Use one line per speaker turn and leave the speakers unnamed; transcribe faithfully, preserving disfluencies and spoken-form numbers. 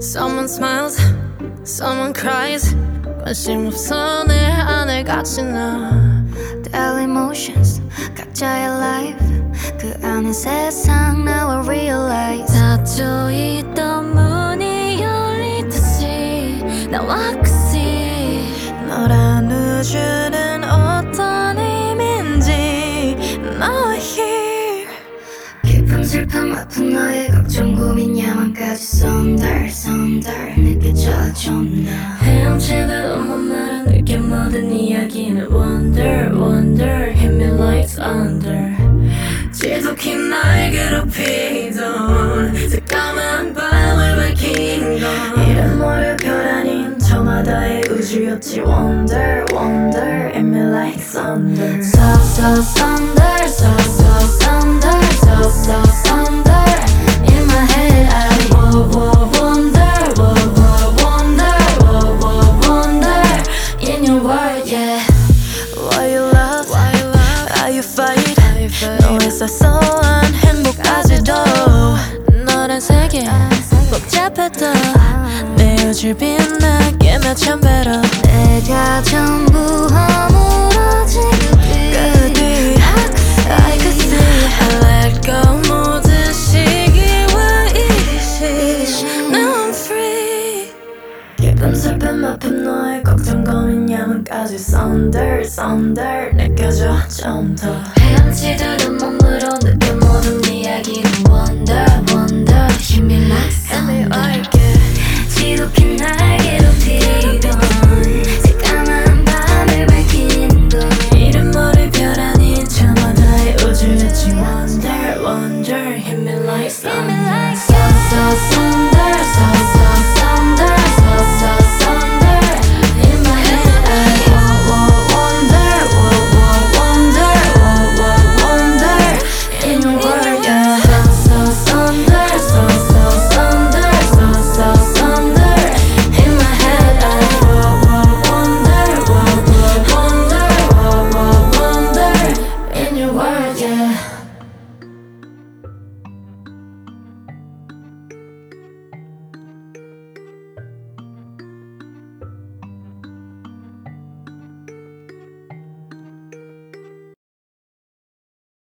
Someone smiles, someone cries. 관심 없어 내 안에 갇힌 너.
Daily motions, 각자의 life. 그 안에 세상 now I realize. 닫혀있던 문이 열리듯이 나와 끝이. 너란 우주는 어떤 의미인지 너와 here. 깊은 슬픔 아픈 너의 걱정 고민 야망까지 썬달 썬달 느껴져 좀 더.
헤엄치듯 온몸으로 느껴 모든 이야기는 Wonder wonder hit me like thunder. 지독히 날 괴롭히던 새까만 밤을 밝힌 건 이런 모를 별 아닌 저마다의 우주였지 Wonder wonder hit me like thunder.
So so thunder so so thunder so so thunder in my head I whoa whoa wonder whoa whoa wonder whoa whoa wonder in your world yeah. Why you love why you love how you fight 너의 사소한 행복까지도 너란 세계 복잡해도 내 우주를 빛나게 몇천 배로 내가 전부 허물어진 그 뒤 I could see I let go 모든 시기와 이기시 Now I'm free.
깊은 슬픔 아픈 너의 걱정 고민 야망까지 Thunder thunder 느껴져 좀 더.
헤엄치듯 온몸으로 느껴 모든 이야기는 Wonder wonder hit me like thunder. 지독히 날